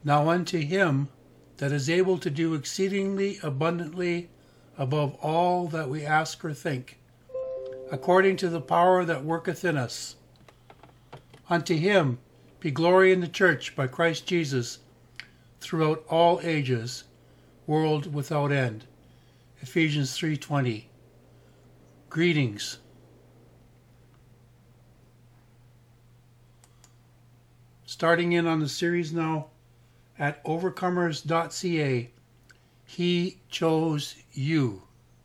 Now unto him that is able to do exceedingly abundantly above all that we ask or think, according to the power that worketh in us. Unto him be glory in the church by Christ Jesus throughout all ages, world without end. Ephesians 3:20. Greetings. Starting in on the series now at overcomers.ca. He chose you.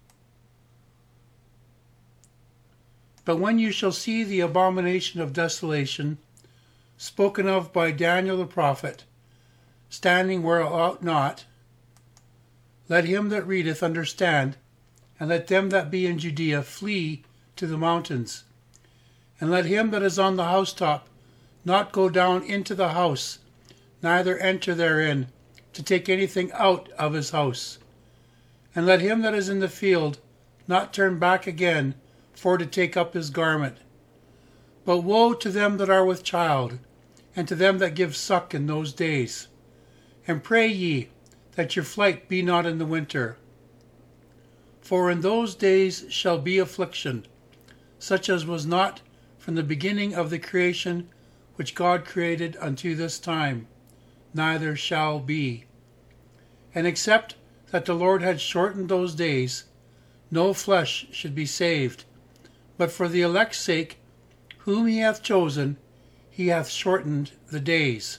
But when you shall see the abomination of desolation, spoken of by Daniel the prophet, standing where it ought not, let him that readeth understand, and let them that be in Judea flee to the mountains. And let him that is on the housetop not go down into the house, neither enter therein, to take anything out of his house. And let him that is in the field not turn back again, for to take up his garment. But woe to them that are with child, and to them that give suck in those days. And pray ye that your flight be not in the winter. For in those days shall be affliction, such as was not from the beginning of the creation which God created unto this time, neither shall be. And except that the Lord had shortened those days, no flesh should be saved. But for the elect's sake, whom he hath chosen, he hath shortened the days.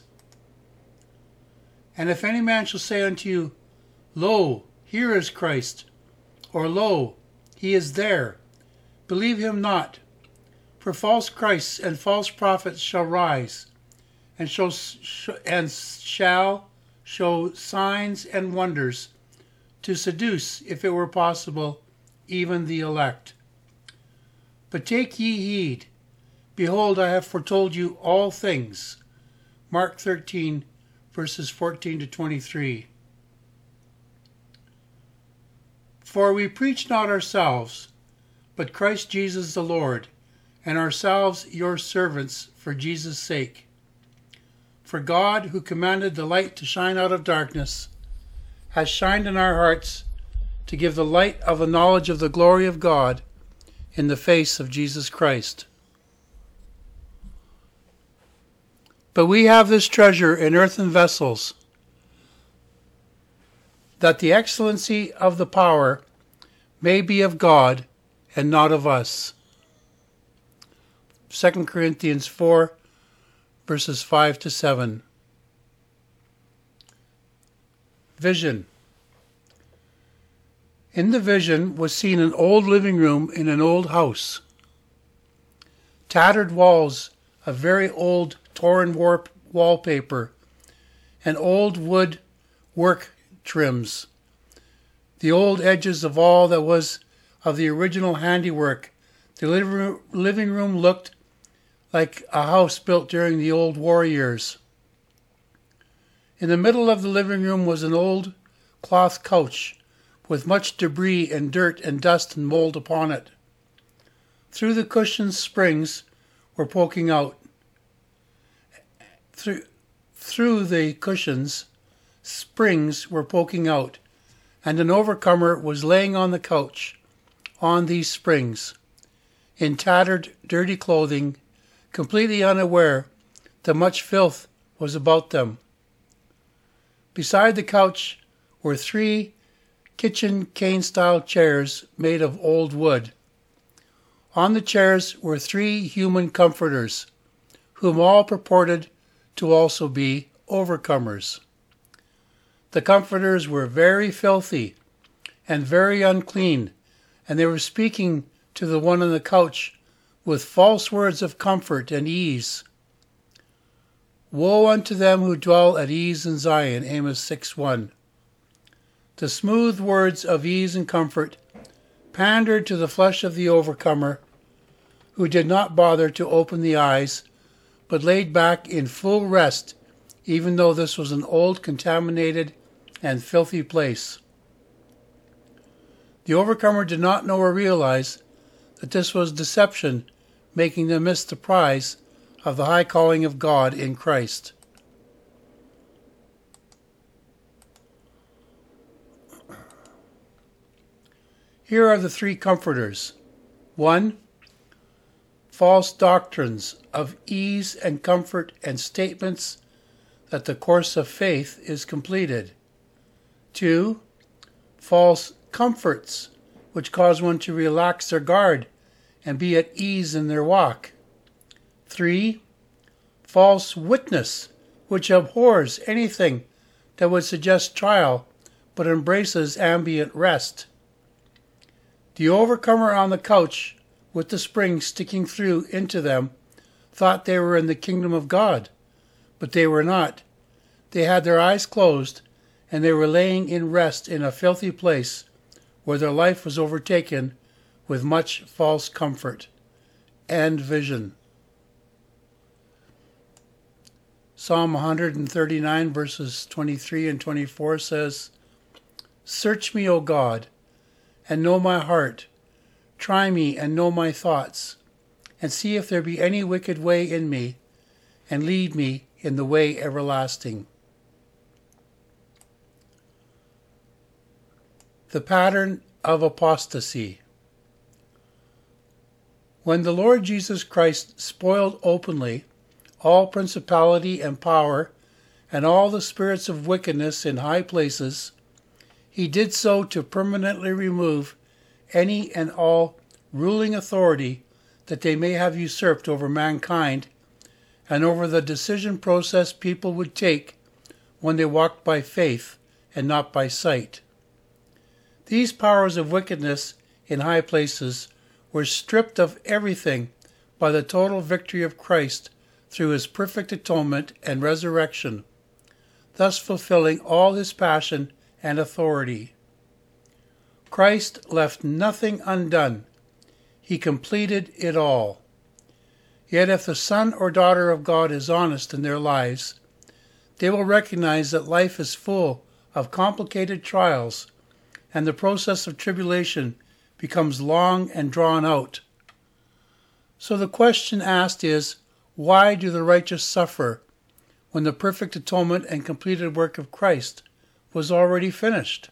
And if any man shall say unto you, Lo, here is Christ, or Lo, he is there, believe him not. For false Christs and false prophets shall rise, and shall show signs and wonders, to seduce, if it were possible, even the elect. But take ye heed, behold, I have foretold you all things. Mark 13, verses 14 to 23. For we preach not ourselves, but Christ Jesus the Lord, and ourselves your servants for Jesus' sake. For God, who commanded the light to shine out of darkness, has shined in our hearts to give the light of the knowledge of the glory of God in the face of Jesus Christ. But we have this treasure in earthen vessels, that the excellency of the power may be of God and not of us. 2 Corinthians 4, verses 5 to 7. Vision. In the vision was seen an old living room in an old house. Tattered walls of very old torn warp wallpaper and old wood work trims. The old edges of all that was of the original handiwork. The living room looked like a house built during the old war years. In the middle of the living room was an old cloth couch with much debris and dirt and dust and mold upon it. Through the cushions springs were poking out. Through the cushions springs were poking out, and an overcomer was laying on the couch on these springs, in tattered, dirty clothing, completely unaware that much filth was about them. Beside the couch were 3 kitchen cane-style chairs made of old wood. On the chairs were 3 human comforters, whom all purported to also be overcomers. The comforters were very filthy and very unclean, and they were speaking to the one on the couch with false words of comfort and ease. Woe unto them who dwell at ease in Zion, Amos 6:1. The smooth words of ease and comfort pandered to the flesh of the overcomer, who did not bother to open the eyes, but laid back in full rest, even though this was an old, contaminated, and filthy place. The overcomer did not know or realize that this was deception, making them miss the prize of the high calling of God in Christ. Here are the three comforters. 1. False doctrines of ease and comfort and statements that the course of faith is completed. 2. False comforts, which cause one to relax their guard and be at ease in their walk. 3. False witness, which abhors anything that would suggest trial but embraces ambient rest. The overcomer on the couch with the spring sticking through into them thought they were in the kingdom of God, but they were not. They had their eyes closed, and they were laying in rest in a filthy place where their life was overtaken with much false comfort and vision. Psalm 139 verses 23 and 24 says, "Search me, O God, and know my heart. Try me and know my thoughts, and see if there be any wicked way in me, and lead me in the way everlasting." The pattern of apostasy. When the Lord Jesus Christ spoiled openly all principality and power and all the spirits of wickedness in high places, he did so to permanently remove any and all ruling authority that they may have usurped over mankind and over the decision process people would take when they walked by faith and not by sight. These powers of wickedness in high places were stripped of everything by the total victory of Christ through his perfect atonement and resurrection, thus fulfilling all his passion and authority. Christ left nothing undone. He completed it all. Yet if the son or daughter of God is honest in their lives, they will recognize that life is full of complicated trials, and the process of tribulation becomes long and drawn out. So the question asked is, why do the righteous suffer when the perfect atonement and completed work of Christ was already finished?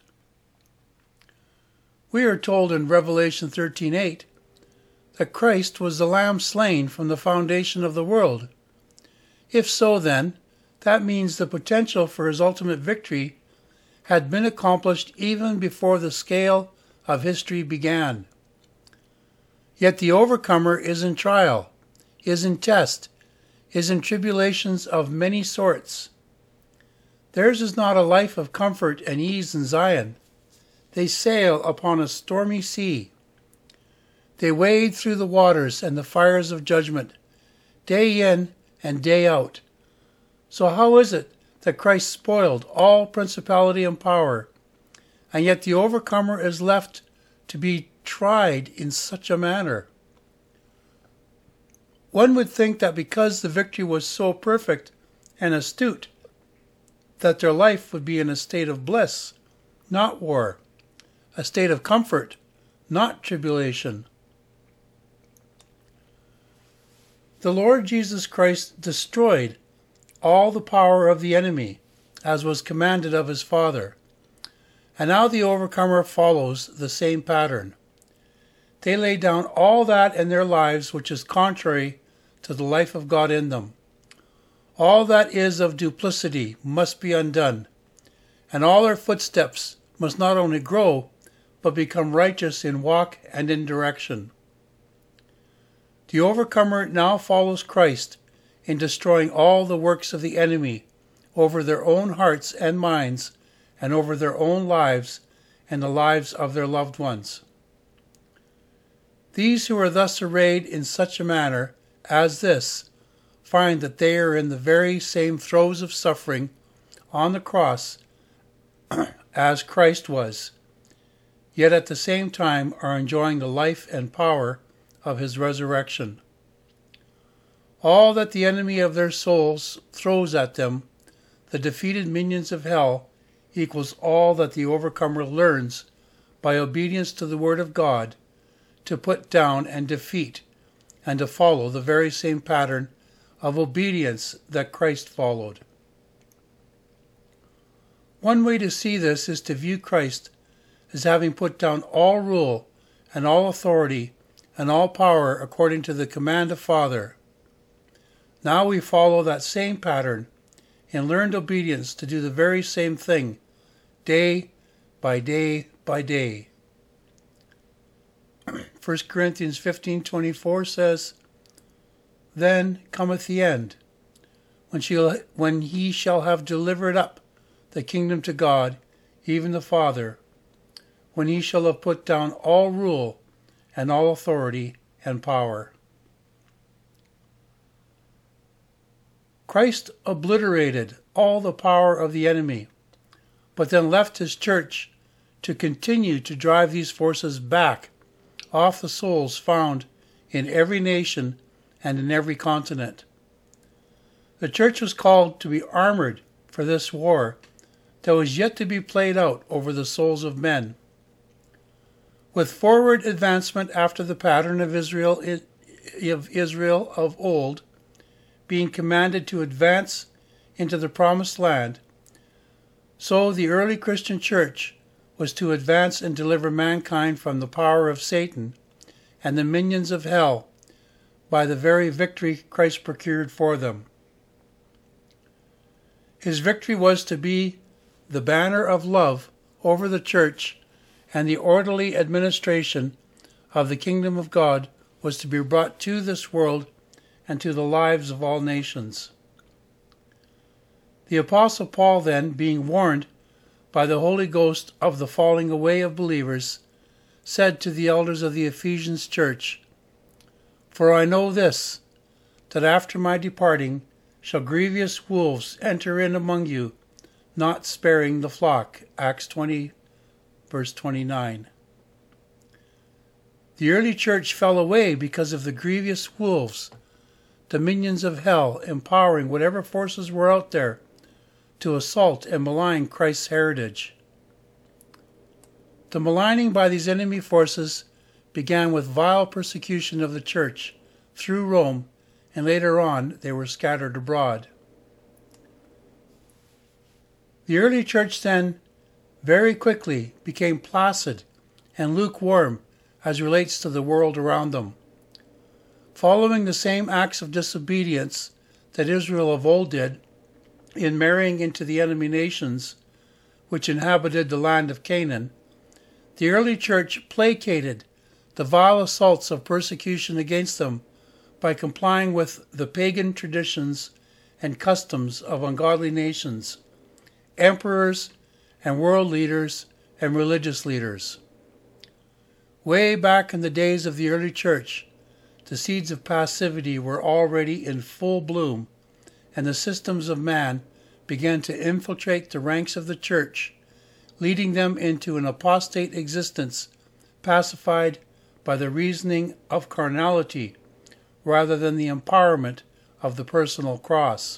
We are told in Revelation 13:8 that Christ was the Lamb slain from the foundation of the world. If so, then, that means the potential for his ultimate victory had been accomplished even before the scale of history began. Yet the overcomer is in trial, is in test, is in tribulations of many sorts. Theirs is not a life of comfort and ease in Zion. They sail upon a stormy sea. They wade through the waters and the fires of judgment, day in and day out. So how is it that Christ spoiled all principality and power, and yet the overcomer is left to be tried in such a manner? One would think that because the victory was so perfect and astute, that their life would be in a state of bliss, not war, a state of comfort, not tribulation. The Lord Jesus Christ destroyed all the power of the enemy, as was commanded of his Father, and now the overcomer follows the same pattern. They lay down all that in their lives which is contrary to the life of God in them. All that is of duplicity must be undone, and all their footsteps must not only grow, but become righteous in walk and in direction. The overcomer now follows Christ in destroying all the works of the enemy over their own hearts and minds, and over their own lives and the lives of their loved ones. These who are thus arrayed in such a manner as this find that they are in the very same throes of suffering on the cross as Christ was, yet at the same time are enjoying the life and power of his resurrection. All that the enemy of their souls throws at them, the defeated minions of hell, equals all that the overcomer learns by obedience to the word of God to put down and defeat, and to follow the very same pattern of obedience that Christ followed. One way to see this is to view Christ as having put down all rule and all authority, and all power according to the command of Father. Now we follow that same pattern in learned obedience to do the very same thing, day by day by day. 1 Corinthians 15:24 says, Then cometh the end, when he shall have delivered up the kingdom to God, even the Father, when he shall have put down all rule and all authority and power. Christ obliterated all the power of the enemy, but then left his church to continue to drive these forces back off the souls found in every nation and in every continent. The church was called to be armored for this war that was yet to be played out over the souls of men. With forward advancement after the pattern of Israel of old, being commanded to advance into the promised land, so the early Christian church was to advance and deliver mankind from the power of Satan and the minions of hell by the very victory Christ procured for them. His victory was to be the banner of love over the church, and the orderly administration of the kingdom of God was to be brought to this world and to the lives of all nations. The Apostle Paul then, being warned by the Holy Ghost of the falling away of believers, said to the elders of the Ephesians church, For I know this, that after my departing shall grievous wolves enter in among you, not sparing the flock. Acts 20, verse 29. The early church fell away because of the grievous wolves, the minions of hell, empowering whatever forces were out there to assault and malign Christ's heritage. The maligning by these enemy forces began with vile persecution of the church through Rome, and later on they were scattered abroad. The early church then very quickly became placid and lukewarm as relates to the world around them, following the same acts of disobedience that Israel of old did in marrying into the enemy nations which inhabited the land of Canaan. The early church placated the vile assaults of persecution against them by complying with the pagan traditions and customs of ungodly nations, emperors and world leaders and religious leaders. Way back in the days of the early church, the seeds of passivity were already in full bloom, and the systems of man began to infiltrate the ranks of the church, leading them into an apostate existence pacified by the reasoning of carnality rather than the empowerment of the personal cross.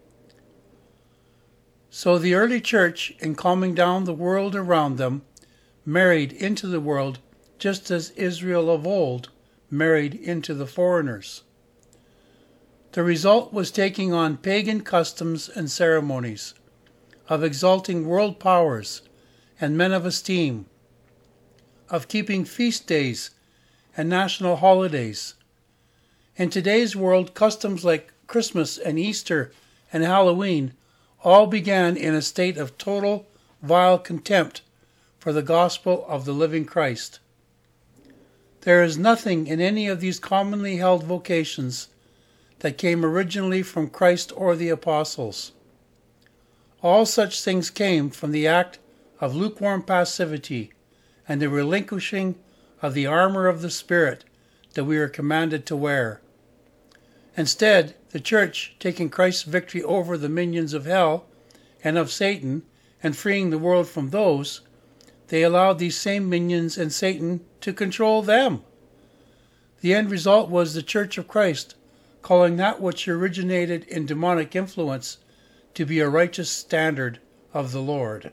So the early church, in calming down the world around them, married into the world just as Israel of old married into the foreigners. The result was taking on pagan customs and ceremonies, of exalting world powers and men of esteem, of keeping feast days and national holidays. In today's world, customs like Christmas and Easter and Halloween all began in a state of total, vile contempt for the gospel of the living Christ. There is nothing in any of these commonly held vocations that came originally from Christ or the apostles. All such things came from the act of lukewarm passivity and the relinquishing of the armor of the Spirit that we are commanded to wear. Instead, the church, taking Christ's victory over the minions of hell and of Satan and freeing the world from those, they allowed these same minions and Satan to control them. The end result was the Church of Christ calling that which originated in demonic influence to be a righteous standard of the Lord.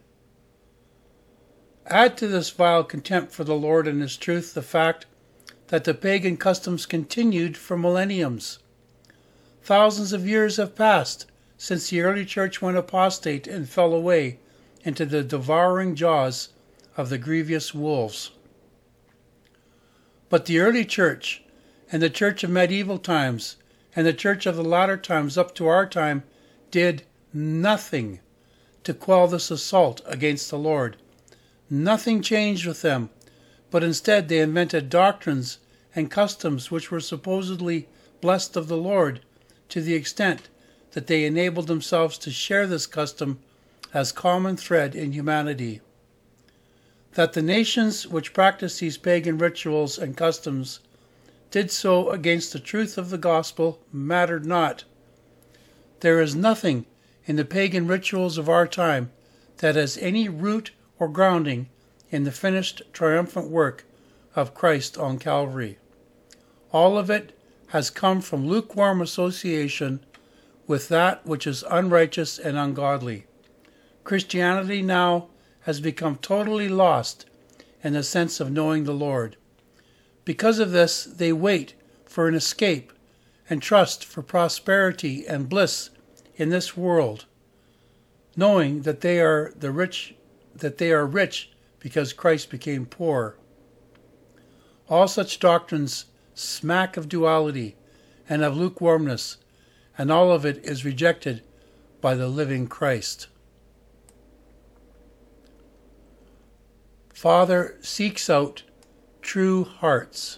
Add to this vile contempt for the Lord and His truth the fact that the pagan customs continued for millenniums. Thousands of years have passed since the early church went apostate and fell away into the devouring jaws of the grievous wolves. But the early church, and the church of medieval times, and the church of the latter times up to our time, did nothing to quell this assault against the Lord. Nothing changed with them, but instead they invented doctrines and customs which were supposedly blessed of the Lord, to the extent that they enabled themselves to share this custom as common thread in humanity. That the nations which practiced these pagan rituals and customs did so against the truth of the gospel mattered not. There is nothing in the pagan rituals of our time that has any root or grounding in the finished triumphant work of Christ on Calvary. All of it has come from lukewarm association with that which is unrighteous and ungodly. Christianity now has become totally lost in the sense of knowing the Lord. Because of this, they wait for an escape and trust for prosperity and bliss in this world, knowing that they are rich because Christ became poor. All such doctrines smack of duality and of lukewarmness, and all of it is rejected by the living Christ. Father seeks out true hearts.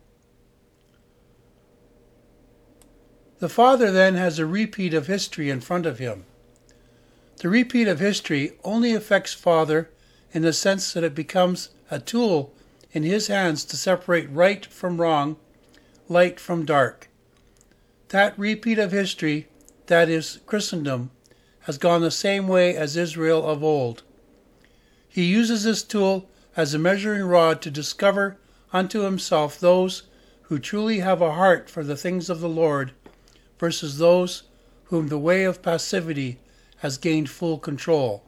The Father then has a repeat of history in front of him. The repeat of history only affects Father in the sense that it becomes a tool in his hands to separate right from wrong, light from dark. That repeat of history, that is Christendom, has gone the same way as Israel of old. He uses this tool as a measuring rod to discover unto himself those who truly have a heart for the things of the Lord versus those whom the way of passivity has gained full control.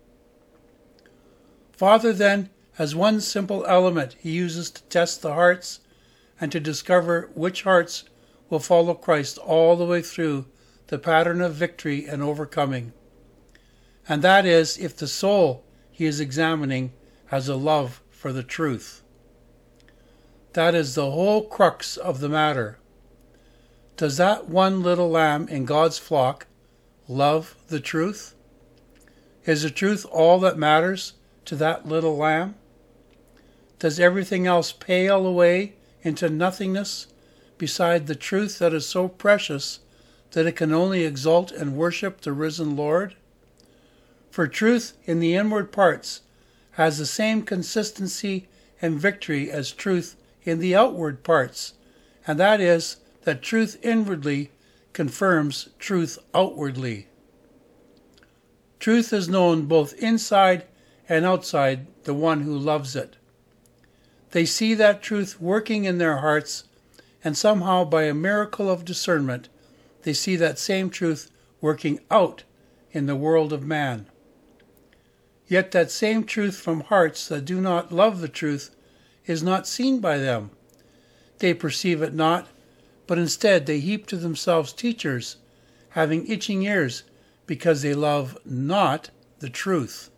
Father then has one simple element he uses to test the hearts and to discover which hearts will follow Christ all the way through the pattern of victory and overcoming. And that is if the soul he is examining has a love for the truth. That is the whole crux of the matter. Does that one little lamb in God's flock love the truth? Is the truth all that matters to that little lamb? Does everything else pale away into nothingness beside the truth that is so precious that it can only exalt and worship the risen Lord? For truth in the inward parts has the same consistency and victory as truth in the outward parts, and that is that truth inwardly confirms truth outwardly. Truth is known both inside and outside the one who loves it. They see that truth working in their hearts, and somehow by a miracle of discernment, they see that same truth working out in the world of man. Yet that same truth from hearts that do not love the truth is not seen by them. They perceive it not, but instead they heap to themselves teachers, having itching ears, because they love not the truth.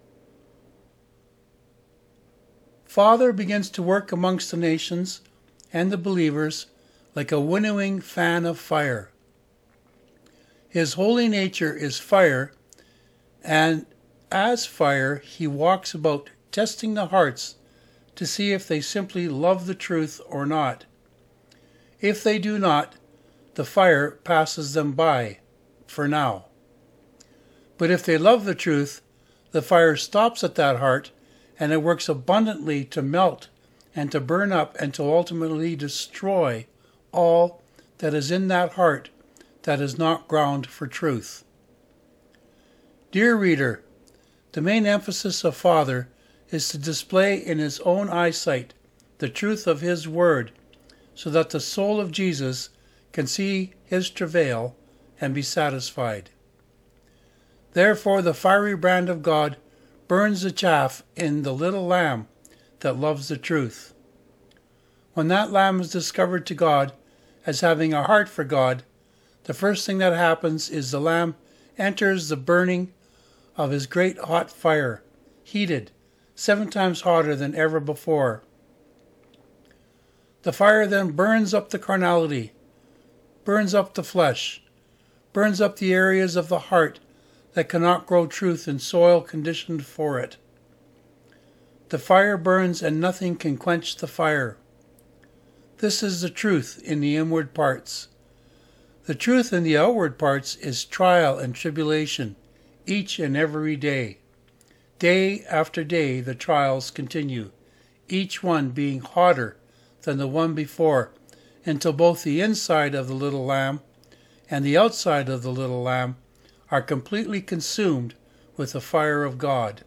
Father begins to work amongst the nations and the believers like a winnowing fan of fire. His holy nature is fire, and as fire he walks about testing the hearts to see if they simply love the truth or not. If they do not, the fire passes them by, for now. But if they love the truth, the fire stops at that heart, and it works abundantly to melt and to burn up and to ultimately destroy all that is in that heart that is not ground for truth. Dear reader, the main emphasis of Father is to display in his own eyesight the truth of his word, so that the soul of Jesus can see his travail and be satisfied. Therefore the fiery brand of God burns the chaff in the little lamb that loves the truth. When that lamb is discovered to God as having a heart for God, the first thing that happens is the lamb enters the burning of his great hot fire, heated 7 times hotter than ever before. The fire then burns up the carnality, burns up the flesh, burns up the areas of the heart that cannot grow truth in soil conditioned for it. The fire burns and nothing can quench the fire. This is the truth in the inward parts. The truth in the outward parts is trial and tribulation, each and every day. Day after day the trials continue, each one being hotter than the one before, until both the inside of the little lamb and the outside of the little lamb are completely consumed with the fire of God.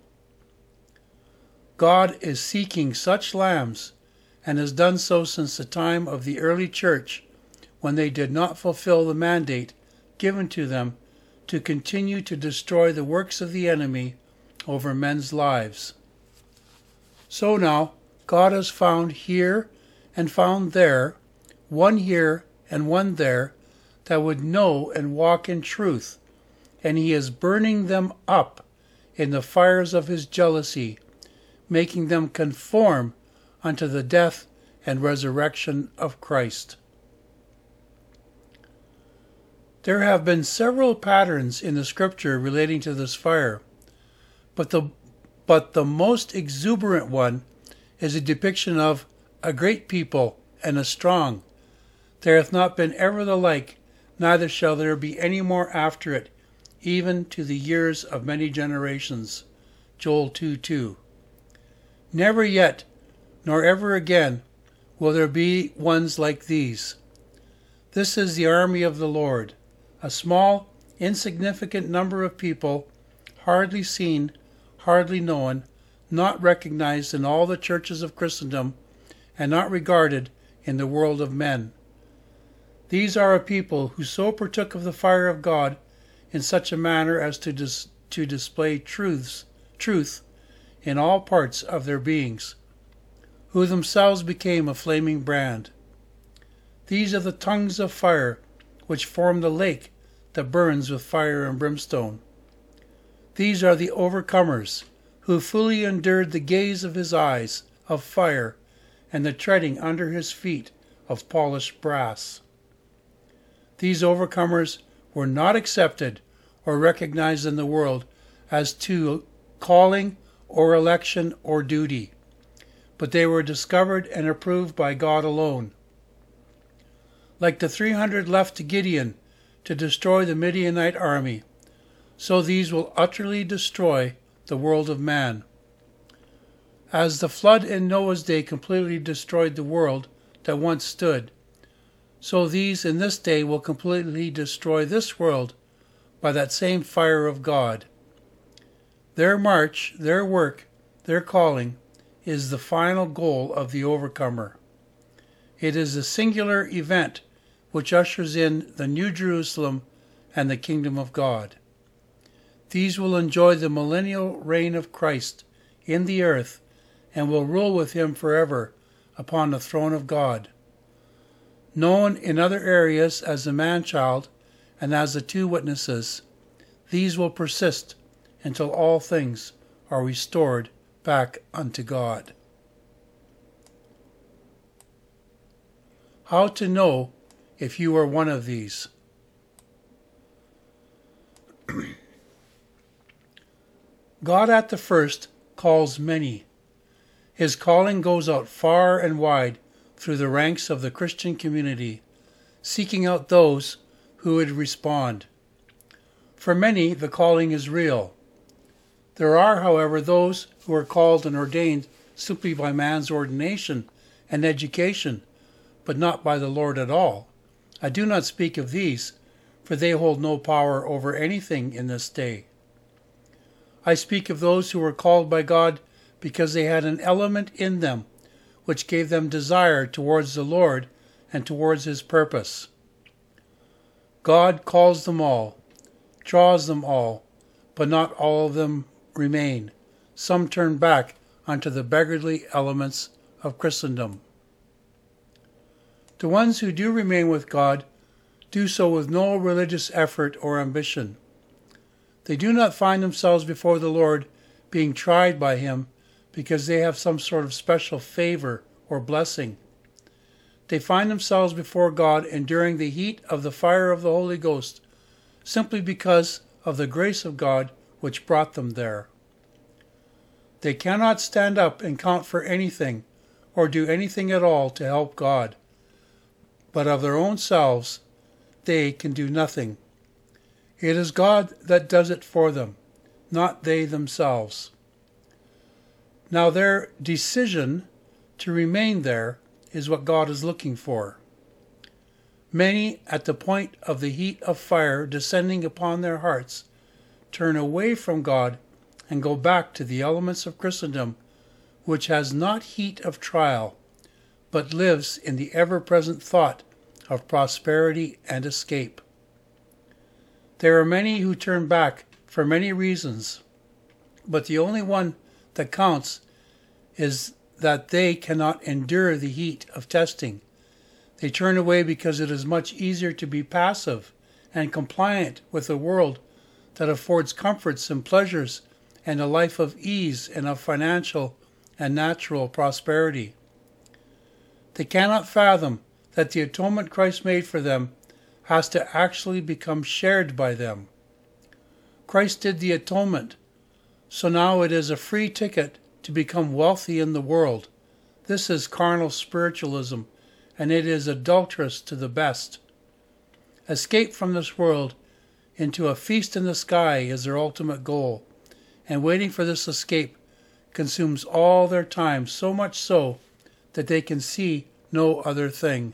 God is seeking such lambs, and has done so since the time of the early church, when they did not fulfill the mandate given to them to continue to destroy the works of the enemy over men's lives. So now, God has found here and found there, one here and one there, that would know and walk in truth, and he is burning them up in the fires of his jealousy, making them conform unto the death and resurrection of Christ. There have been several patterns in the scripture relating to this fire, but the most exuberant one is a depiction of a great people and a strong. There hath not been ever the like, neither shall there be any more after it, even to the years of many generations. Joel 2:2. Never yet, nor ever again, will there be ones like these. This is the army of the Lord, a small, insignificant number of people, hardly seen, hardly known, not recognized in all the churches of Christendom, and not regarded in the world of men. These are a people who so partook of the fire of God in such a manner as to display truth in all parts of their beings, who themselves became a flaming brand. These are the tongues of fire which form the lake that burns with fire and brimstone. These are the overcomers, who fully endured the gaze of his eyes of fire and the treading under his feet of polished brass. These overcomers were not accepted or recognized in the world as to calling or election or duty, but they were discovered and approved by God alone. Like the 300 left to Gideon to destroy the Midianite army, so these will utterly destroy the world of man. As the flood in Noah's day completely destroyed the world that once stood, so these in this day will completely destroy this world by that same fire of God. Their march, their work, their calling is the final goal of the overcomer. It is a singular event which ushers in the New Jerusalem and the kingdom of God. These will enjoy the millennial reign of Christ in the earth and will rule with him forever upon the throne of God. Known in other areas as the man-child and as the two witnesses, these will persist until all things are restored back unto God. How to know if you are one of these? God at the first calls many. His calling goes out far and wide through the ranks of the Christian community, seeking out those who would respond. For many, the calling is real. There are, however, those who are called and ordained simply by man's ordination and education, but not by the Lord at all. I do not speak of these, for they hold no power over anything in this day. I speak of those who were called by God because they had an element in them which gave them desire towards the Lord and towards his purpose. God calls them all, draws them all, but not all of them remain. Some turn back unto the beggarly elements of Christendom. The ones who do remain with God do so with no religious effort or ambition. They do not find themselves before the Lord being tried by him because they have some sort of special favor or blessing. they find themselves before God enduring the heat of the fire of the Holy Ghost simply because of the grace of God which brought them there. They cannot stand up and count for anything or do anything at all to help God, but of their own selves they can do nothing. It is God that does it for them, not they themselves. Now their decision to remain there is what God is looking for. Many, at the point of the heat of fire descending upon their hearts, turn away from God and go back to the elements of Christendom, which has not heat of trial, but lives in the ever-present thought of prosperity and escape. There are many who turn back for many reasons, but the only one that counts is that they cannot endure the heat of testing. They turn away because it is much easier to be passive and compliant with a world that affords comforts and pleasures and a life of ease and of financial and natural prosperity. They cannot fathom that the atonement Christ made for them has to actually become shared by them. Christ did the atonement, so now it is a free ticket to become wealthy in the world. This is carnal spiritualism, and it is adulterous to the best. Escape from this world into a feast in the sky is their ultimate goal, and waiting for this escape consumes all their time, so much so that they can see no other thing.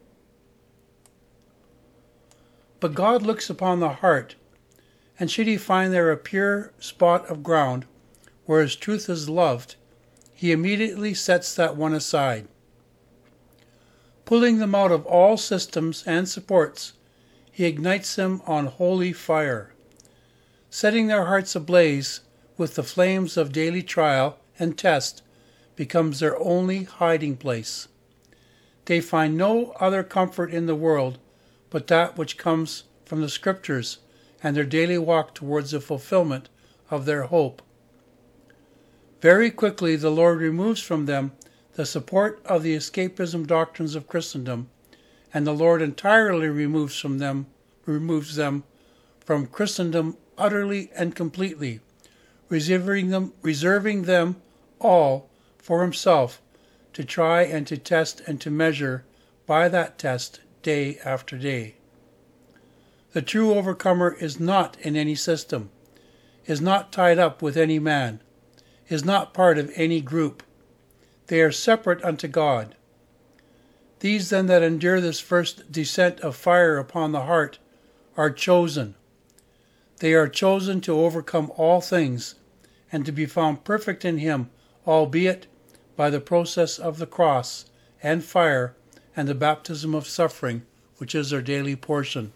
But God looks upon the heart, and should he find there a pure spot of ground where his truth is loved, he immediately sets that one aside. Pulling them out of all systems and supports, he ignites them on holy fire. Setting their hearts ablaze with the flames of daily trial and test becomes their only hiding place. They find no other comfort in the world but that which comes from the Scriptures and their daily walk towards the fulfillment of their hope. Very quickly the Lord removes from them the support of the escapism doctrines of Christendom, and the Lord entirely removes them from Christendom utterly and completely, reserving them all for himself to try and to test and to measure by that test day after day. The true overcomer is not in any system, is not tied up with any man, is not part of any group. They are separate unto God. These then that endure this first descent of fire upon the heart are chosen. They are chosen to overcome all things and to be found perfect in him, albeit by the process of the cross and fire and the baptism of suffering, which is their daily portion.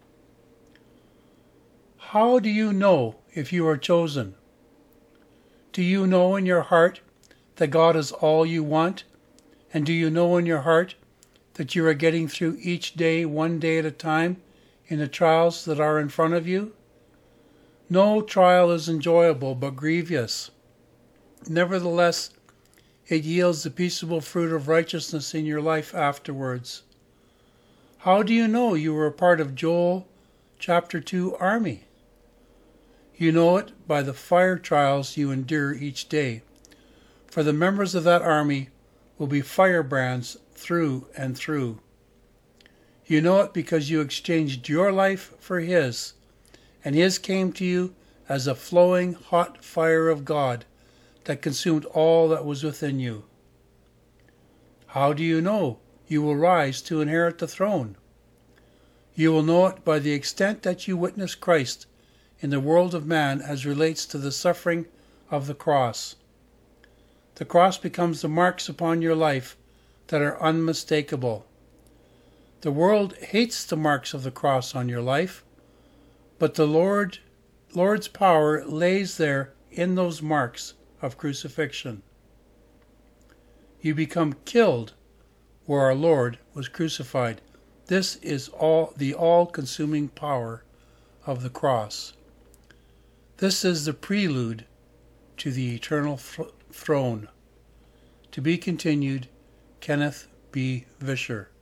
How do you know if you are chosen? Do you know in your heart that God is all you want? And do you know in your heart that you are getting through each day, one day at a time, in the trials that are in front of you? No trial is enjoyable but grievous. Nevertheless, it yields the peaceable fruit of righteousness in your life afterwards. How do you know you were a part of Joel chapter 2 army? You know it by the fire trials you endure each day, for the members of that army will be firebrands through and through. You know it because you exchanged your life for his, and his came to you as a flowing hot fire of God that consumed all that was within you. How do you know you will rise to inherit the throne? You will know it by the extent that you witness Christ in the world of man as relates to the suffering of the cross. The cross becomes the marks upon your life that are unmistakable. The world hates the marks of the cross on your life, but the Lord's power lays there in those marks of crucifixion. You become killed where our Lord was crucified. This is the all-consuming power of the cross. This is the prelude to the eternal throne. To be continued, Kenneth B. B. Vischer.